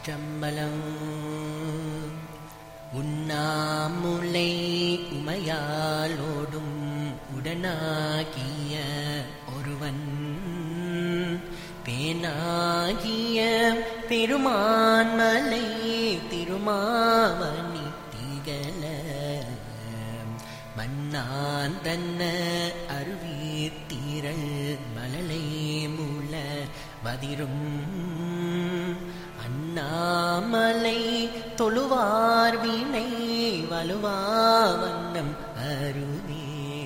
திருச்சிற்றம்பலம். உண்ணாமுலை உமையாலோடும் உடனாகிய ஒருவன் பேனாகிய பெருமான்மலை திருமாவணி திகழ மன்னான் தன்ன அருவீர்த்தீரல் மழலை மூல வதிரும் அண்ணாமலை தொழுவார் வினை வலுவா வண்ணம் அருவே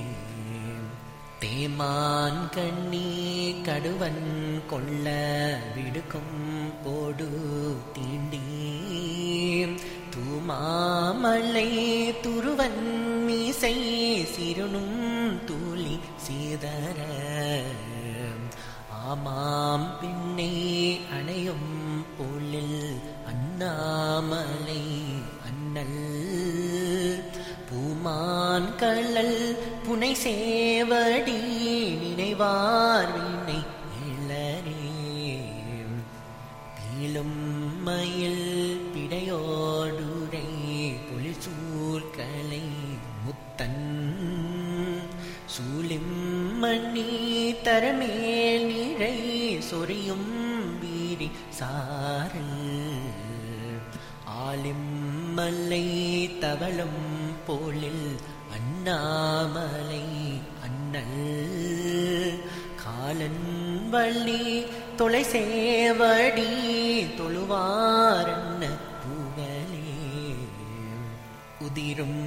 தேமான் கண்ணி கடுவன் கொள்ள விடுக்கும் போடு தீண்டி தூமாமலை துருவன் மீசை சிறுனும் தூளி சீதர ஆமாம் பின்னை அணையும் போலில் அண்ணாமலை அண்ணல் பூமான் கள்ளல் புனை சேவடி நினைவார் வினை இளரே பீலும் மயில் பிடையோடுரை பொலிசூர்களை முத்தன் சூலிம் மண்ணி தரமேல் நீரை சொரியும் வீரி சாரல் ஆலிம் மல்லை தவளும் போலில் அண்ணாமலை அண்ணல் காலன் வள்ளி தொலை சேவடி தொழுவாரண்ண புகழே உதிரும்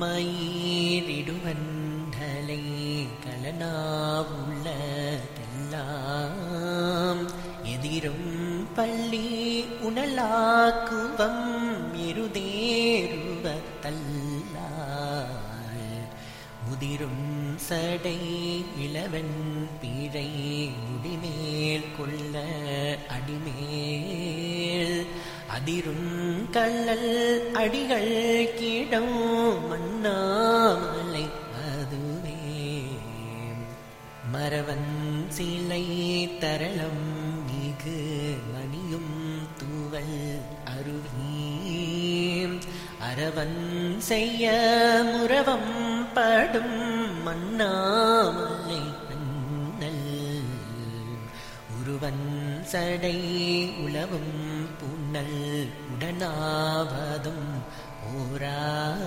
மயிரிடுவண்டலை கலனாவுள்ள தெல்லாம் எதிரும் பள்ளி உணலாக்குவம் எருதேருவ தல்லால் முதிரும் சடை இளவன் பீழை முடிமேல் கொள்ள அடிமேல் அதிரும் கள்ளல் அடிகள் கீடம் மண்ணாமலை அதுவே மரவன் சிலை தரளம் மிகு மணியும் தூவல் அருவி அரவன் செய்ய முரவம் படும் மண்ணாமலை அண்ணல் உருவன் சடை உளவும் புன்னல் உடனாவதும் ஓரா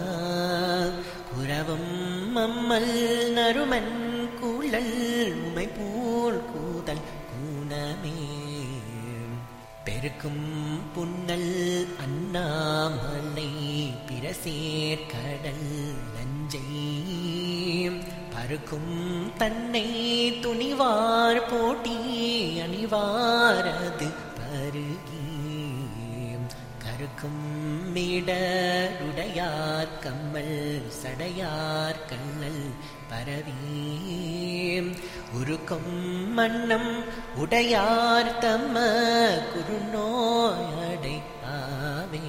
குரவும் மம்மல் நறுமன் கூழல் உமை போல் கூதல் கூணமே பெருக்கும் புன்னல் அண்ணாமலை பிரசேர் கடல் நஞ்சை பருக்கும் தன்னை துணிவார் போட்டி அணிவாரது பருகி கருக்கும் மீடருடையார் கம்மல் சடையார் கண்ணல் பரவி உருக்கும் மன்னம் உடையார் தம்ம குறுநோயடை ஆவே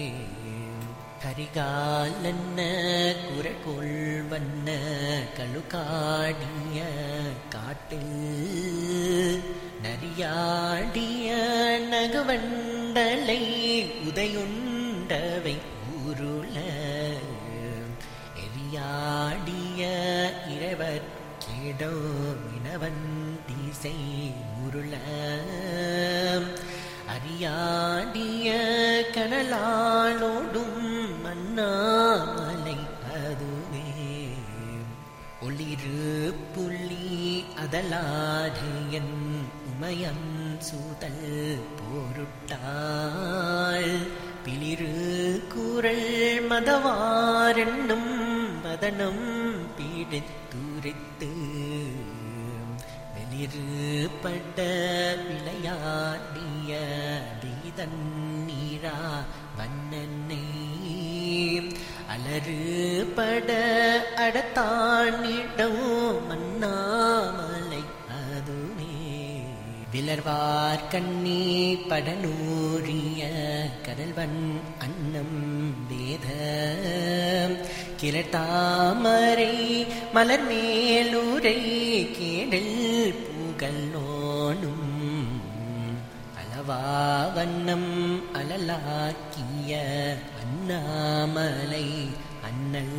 கரிகாலன்ன குரகொள் வண்ண கழுகாடிய காட்டில் நரியாடிய நகுவண்டலை உதையுண்டவை ஊருள எரியாடிய இரவர் கேடோ வினவன் தீசை உருள அறியாடிய கனலாளோடும் மண்ணாமலை அதுவே ஒளிரு புள்ளி அதலாடையன் உமையம் சூதல் போருட்டாள் பிளிரு குரல் மதவாரென்னும் வதனம் பீடித்துரைத்து வெளிருபட்ட விளையாடிய வீதன் நீரா வண்ணனை அலறுபட அடத்தானிடம் மண்ணாமலை அதுவே விலர்வார் கண்ணி படனூரிய கடல்வன் அன்னம் வேத கிரட்டாமரை மலர் மேலூரை கேடல் பூகல்லோனும் அளவா வண்ணம் அலல அண்ணலாக்கிய அண்ணாமலை அண்ணல்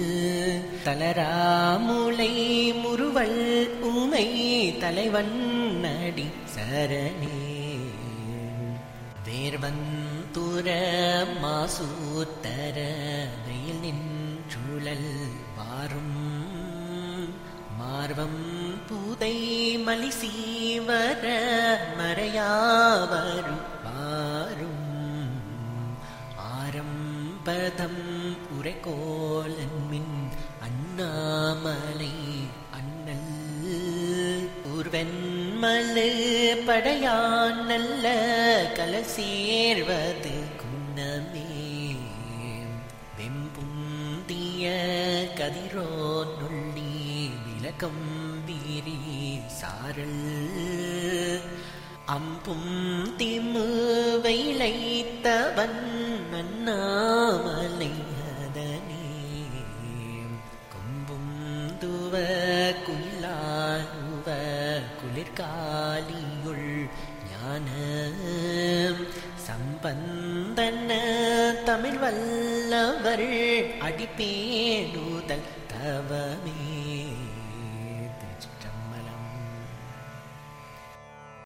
தளராமுலை முறுவல் உமை தலைவன் நடி சரணே வேர்வந்துர மாசூத்தர வெயில் நின்றுழல் வாரும் மார்வம் பூதை மலிசீவர மறையாவரு வாரும் ஆரம்பதம் உரைகோலன்மின் அண்ணாமலை அண்ணல் ஊர்வெண்மலு படையான் நல்ல கலர் சேர்வது குணமே வெம்புந்திய கதிரோன் நுள்ளி விளக்கம்பீரி சாரல் அம்பும் திம்மு வைளைத்தவன் அண்ணாமலை அதனே கொம்பும் துவ குயிலாருவ குளிர்காலியுள் ஞான சம்பந்தன தமிழ் வல்லவர் அடிப்பேடுதல் தவமே